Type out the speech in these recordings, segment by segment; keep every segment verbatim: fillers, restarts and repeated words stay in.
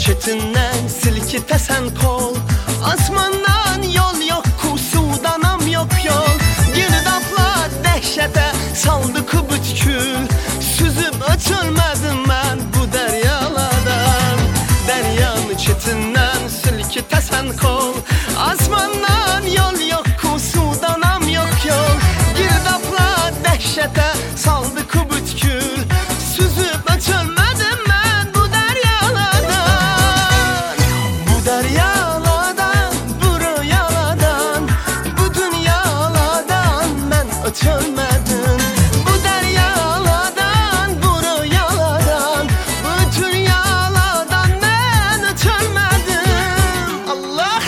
çetindən silkitəsən kol. Asmandan yol yok ku, sudan am yok yol. Girdaplar dəhşətə saldı ku bütkül. Süzüb öçülmədim mən bu dəryalardan. Dəryanı çetindən silkitəsən kol. Asmandan yol yok ku, sudan am yok yol. Girdaplar dəhşətə saldı ku bütkül. Süzüb öçülmədim mən bu dəryalardan. Bu dəryalardan, bu rüyalardan, bu dünyalardan mən öçülmədim. Bu dəryalardan, bu rüyalardan, bu dünyalardan mən öçülmədim. Allah!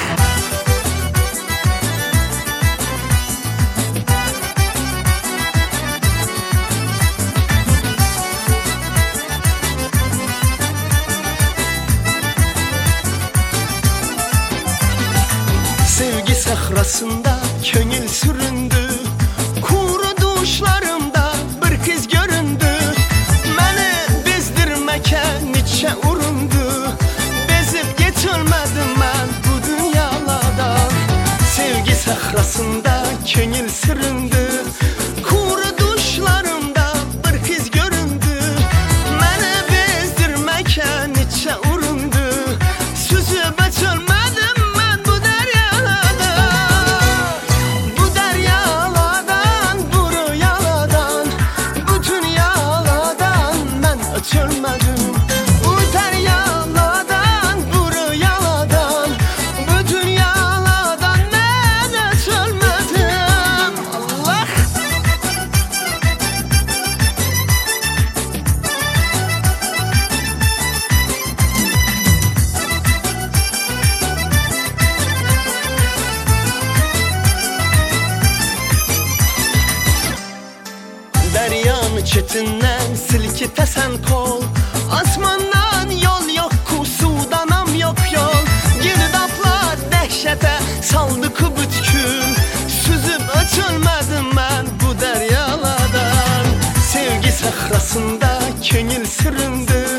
Sevgi sahrasında könül süründü. Kuru duşlarımda bir kız göründü. Məni bezdirməkə neçə urundu. Bezib geçilmədim mən bu dünyalardan. Sevgi sahrasında könül süründü. Kuru duşlarımda bir kız göründü. Məni bezdirməkə neçə urundu. Süzüb açılmadım mən bu dəryalardan. Bu dəryalardan, bu rüyalardan, bu dünyalardan mən öçülmədim. Bu dəryalardan, bu rüyalardan, bu dünyalardan mən öçülmədim. Allah! Dəryanı çetindən silkitəsən kol. Asmandan yol yok ku, sudan am yok yol. Girdaplar dəhşətə saldı ku bütkül. Süzüb öçülmədim mən bu dəryalardan. Sevgi sahrasında könül süründü.